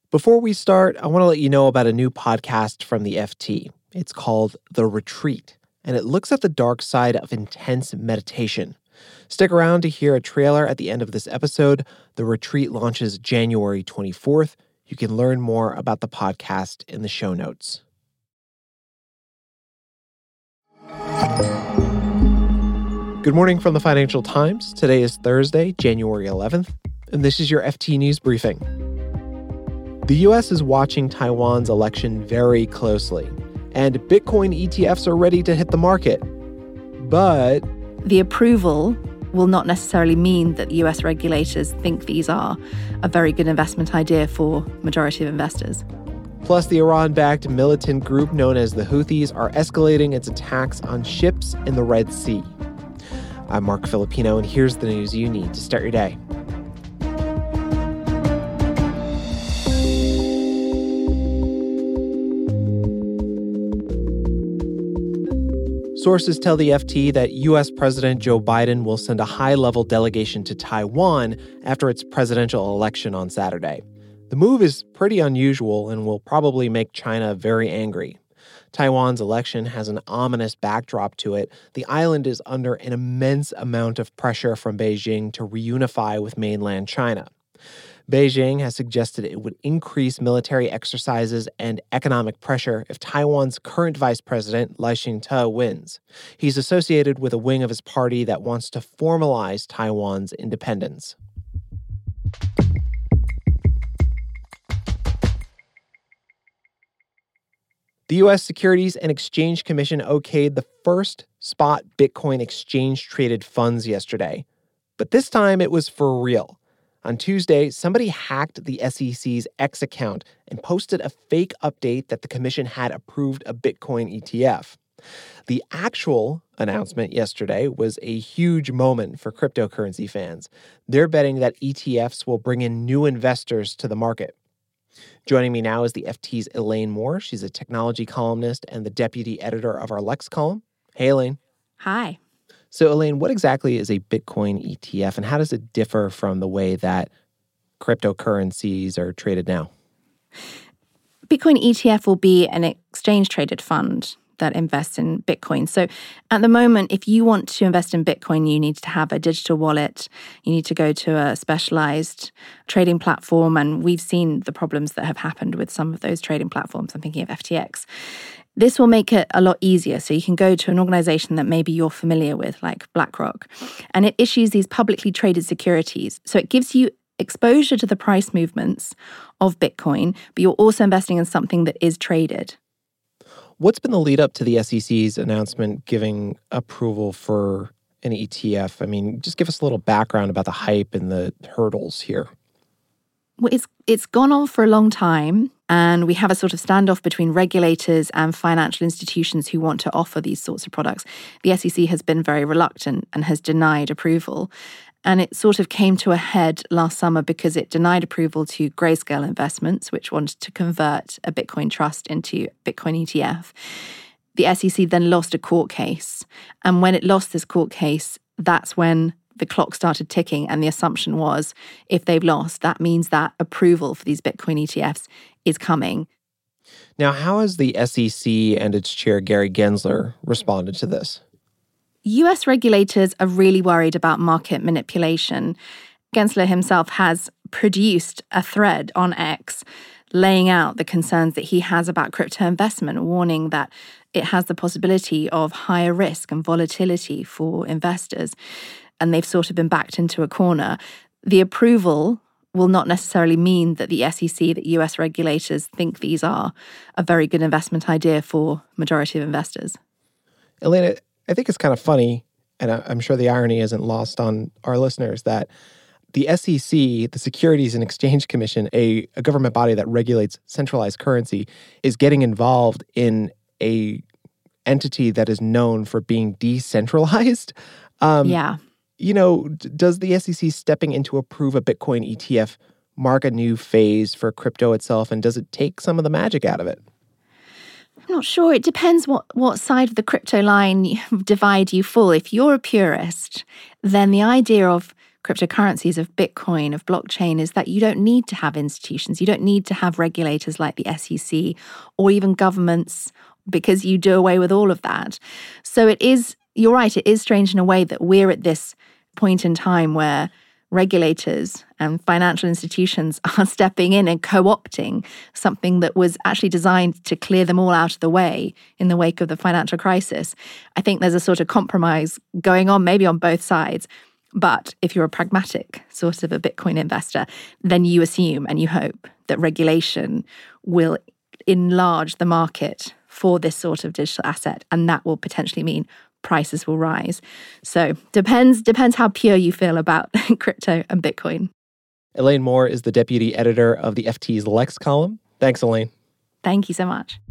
Before we start, I want to let you know about a new podcast from the FT. It's called The Retreat, and it looks at the dark side of intense meditation. Stick around to hear a trailer at the end of this episode. The Retreat launches January 24th. You can learn more about the podcast in the show notes. Good morning from the Financial Times. Today is Thursday, January 11th, and this is your FT News Briefing. The U.S. is watching Taiwan's election very closely, and Bitcoin ETFs are ready to hit the market. But the approval will not necessarily mean that U.S. regulators think these are a very good investment idea for majority of investors. Plus, the Iran-backed militant group known as the Houthis are escalating its attacks on ships in the Red Sea. I'm Mark Filipino, and here's the news you need to start your day. Sources tell the FT that U.S. President Joe Biden will send a high-level delegation to Taiwan after its presidential election on Saturday. The move is pretty unusual and will probably make China very angry. Taiwan's election has an ominous backdrop to it. The island is under an immense amount of pressure from Beijing to reunify with mainland China. Beijing has suggested it would increase military exercises and economic pressure if Taiwan's current vice president, Lai Ching-te, wins. He's associated with a wing of his party that wants to formalize Taiwan's independence. The U.S. Securities and Exchange Commission okayed the first spot Bitcoin exchange-traded funds yesterday. But this time it was for real. On Tuesday, somebody hacked the SEC's X account and posted a fake update that the commission had approved a Bitcoin ETF. The actual announcement yesterday was a huge moment for cryptocurrency fans. They're betting that ETFs will bring in new investors to the market. Joining me now is the FT's Elaine Moore. She's a technology columnist and the deputy editor of our Lex column. Hey, Elaine. Hi. So, Elaine, what exactly is a Bitcoin ETF, and how does it differ from the way that cryptocurrencies are traded now? Bitcoin ETF will be an exchange-traded fund that invests in Bitcoin. So at the moment, if you want to invest in Bitcoin, you need to have a digital wallet. You need to go to a specialized trading platform, and we've seen the problems that have happened with some of those trading platforms. I'm thinking of FTX. This will make it a lot easier. So you can go to an organization that maybe you're familiar with, like BlackRock, and it issues these publicly traded securities. So it gives you exposure to the price movements of Bitcoin, but you're also investing in something that is traded. What's been the lead up to the SEC's announcement giving approval for an ETF? I mean, just give us a little background about the hype and the hurdles here. Well, it's gone on for a long time, and we have a sort of standoff between regulators and financial institutions who want to offer these sorts of products. The SEC has been very reluctant and has denied approval. And it sort of came to a head last summer because it denied approval to Grayscale Investments, which wanted to convert a Bitcoin trust into Bitcoin ETF. The SEC then lost a court case. And when it lost this court case, that's when the clock started ticking. And the assumption was, if they've lost, that means that approval for these Bitcoin ETFs is coming. Now, how has the SEC and its chair, Gary Gensler, responded to this? US regulators are really worried about market manipulation. Gensler himself has produced a thread on X laying out the concerns that he has about crypto investment, warning that it has the possibility of higher risk and volatility for investors. And they've sort of been backed into a corner. The approval will not necessarily mean that the SEC, that US regulators think these are a very good investment idea for majority of investors. Elena, I think it's kind of funny, and I'm sure the irony isn't lost on our listeners, that the SEC, the Securities and Exchange Commission, a government body that regulates centralized currency, is getting involved in a entity that is known for being decentralized. Yeah. You know, does the SEC stepping in to approve a Bitcoin ETF mark a new phase for crypto itself, and does it take some of the magic out of it? I'm not sure. It depends what side of the crypto line divide you fall. If you're a purist, then the idea of cryptocurrencies, of Bitcoin, of blockchain, is that you don't need to have institutions. You don't need to have regulators like the SEC or even governments, because you do away with all of that. So it is, you're right, it is strange in a way that we're at this point in time where regulators and financial institutions are stepping in and co-opting something that was actually designed to clear them all out of the way in the wake of the financial crisis. I think there's a sort of compromise going on, maybe on both sides. But if you're a pragmatic sort of a Bitcoin investor, then you assume and you hope that regulation will enlarge the market for this sort of digital asset, and that will potentially mean prices will rise. So depends how pure you feel about crypto and Bitcoin. Elaine Moore is the deputy editor of the FT's Lex column. Thanks, Elaine. Thank you so much.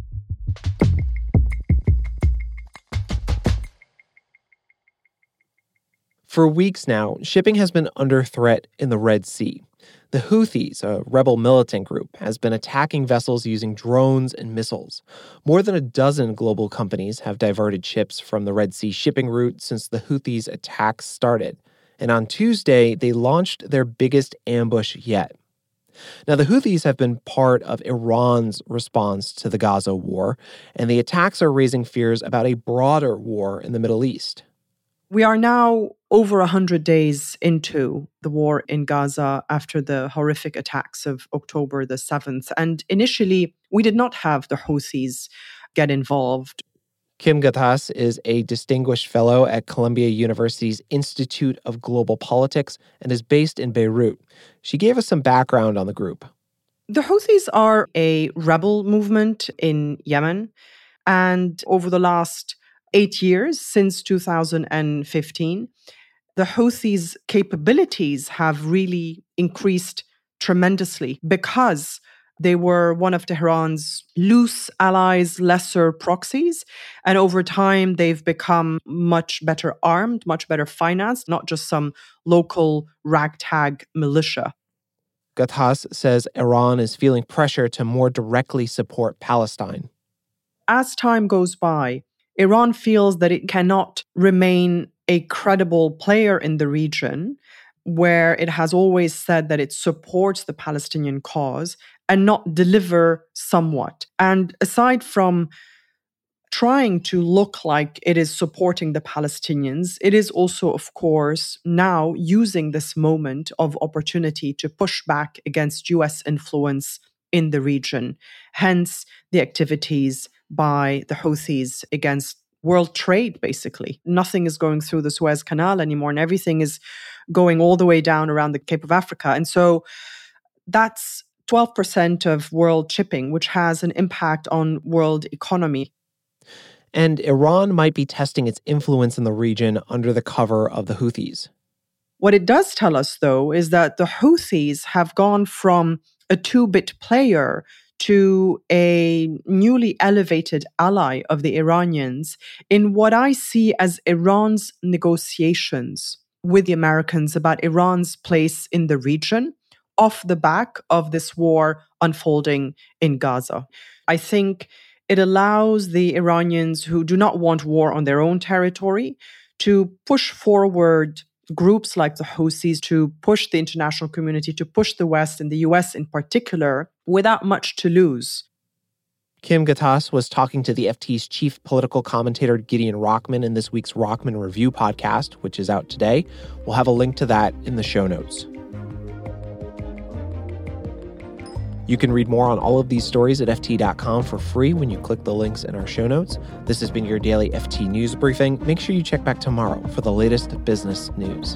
For weeks now, shipping has been under threat in the Red Sea. The Houthis, a rebel militant group, has been attacking vessels using drones and missiles. More than a dozen global companies have diverted ships from the Red Sea shipping route since the Houthis' attacks started. And on Tuesday, they launched their biggest ambush yet. Now, the Houthis have been part of Iran's response to the Gaza war, and the attacks are raising fears about a broader war in the Middle East. We are now over 100 days into the war in Gaza after the horrific attacks of October the 7th. And initially, we did not have the Houthis get involved. Kim Ghattas is a distinguished fellow at Columbia University's Institute of Global Politics and is based in Beirut. She gave us some background on the group. The Houthis are a rebel movement in Yemen. And over the last 8 years, since 2015, the Houthis' capabilities have really increased tremendously because they were one of Tehran's loose allies, lesser proxies. And over time, they've become much better armed, much better financed, not just some local ragtag militia. Ghattas says Iran is feeling pressure to more directly support Palestine. As time goes by, Iran feels that it cannot remain a credible player in the region, where it has always said that it supports the Palestinian cause, and not deliver somewhat. And aside from trying to look like it is supporting the Palestinians, it is also, of course, now using this moment of opportunity to push back against US influence in the region. Hence, the activities by the Houthis against world trade, basically. Nothing is going through the Suez Canal anymore, and everything is going all the way down around the Cape of Africa. And so that's 12% of world shipping, which has an impact on world economy. And Iran might be testing its influence in the region under the cover of the Houthis. What it does tell us, though, is that the Houthis have gone from a two-bit player to a newly elevated ally of the Iranians in what I see as Iran's negotiations with the Americans about Iran's place in the region off the back of this war unfolding in Gaza. I think it allows the Iranians who do not want war on their own territory to push forward groups like the Houthis, to push the international community, to push the West and the US in particular, without much to lose. Kim Ghattas was talking to the FT's chief political commentator Gideon Rachman in this week's Rachman Review podcast, which is out today. We'll have a link to that in the show notes. You can read more on all of these stories at FT.com for free when you click the links in our show notes. This has been your daily FT News Briefing. Make sure you check back tomorrow for the latest business news.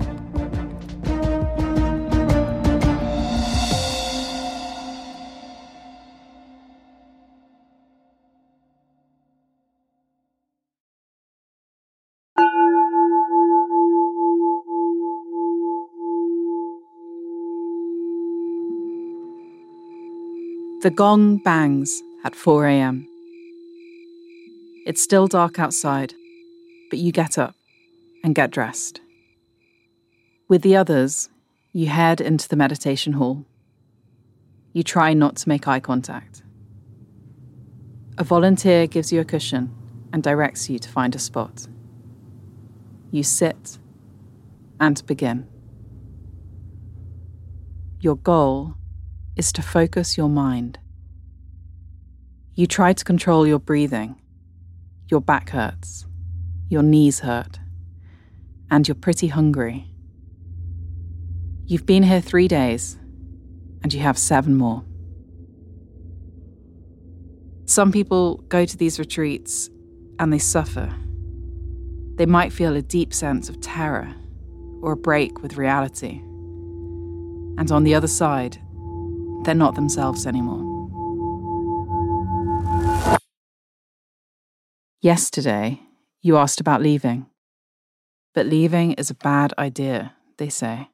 The gong bangs at 4 a.m. It's still dark outside, but you get up and get dressed. With the others, you head into the meditation hall. You try not to make eye contact. A volunteer gives you a cushion and directs you to find a spot. You sit and begin. Your goal is to focus your mind. You try to control your breathing. Your back hurts. Your knees hurt. And you're pretty hungry. You've been here 3 days, and you have 7 more. Some people go to these retreats and they suffer. They might feel a deep sense of terror or a break with reality. And on the other side, they're not themselves anymore. Yesterday, you asked about leaving. But leaving is a bad idea, they say.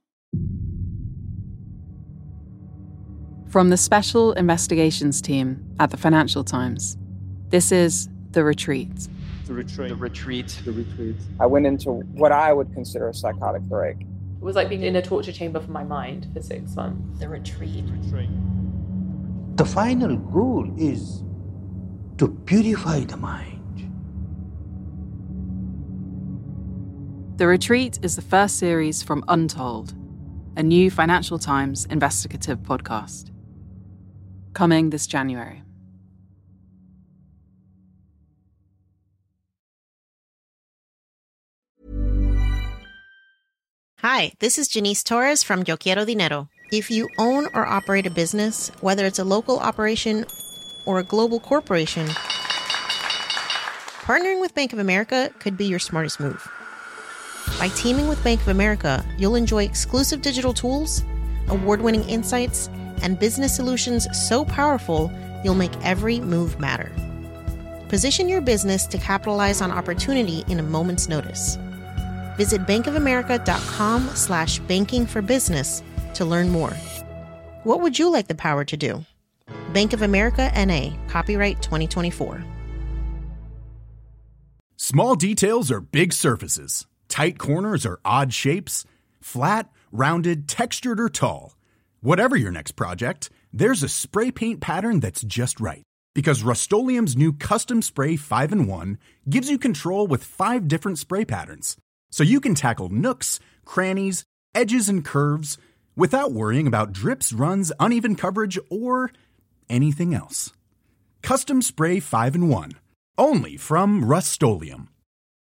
From the Special Investigations Team at the Financial Times, this is The Retreat. The retreat. I went into what I would consider a psychotic break. It was like being in a torture chamber for my mind for 6 months. The retreat. The final goal is to purify the mind. The Retreat is the first series from Untold, a new Financial Times investigative podcast. Coming this January. Hi, this is Janice Torres from Yo Quiero Dinero. If you own or operate a business, whether it's a local operation or a global corporation, partnering with Bank of America could be your smartest move. By teaming with Bank of America, you'll enjoy exclusive digital tools, award-winning insights, and business solutions so powerful, you'll make every move matter. Position your business to capitalize on opportunity in a moment's notice. Visit bankofamerica.com/banking for business to learn more. What would you like the power to do? Bank of America N.A., copyright 2024. Small details are big surfaces. Tight corners are odd shapes. Flat, rounded, textured, or tall. Whatever your next project, there's a spray paint pattern that's just right. Because Rust-Oleum's new Custom Spray 5-in-1 gives you control with 5 different spray patterns. So you can tackle nooks, crannies, edges, and curves without worrying about drips, runs, uneven coverage, or anything else. Custom Spray 5-in-1. Only from Rust-Oleum.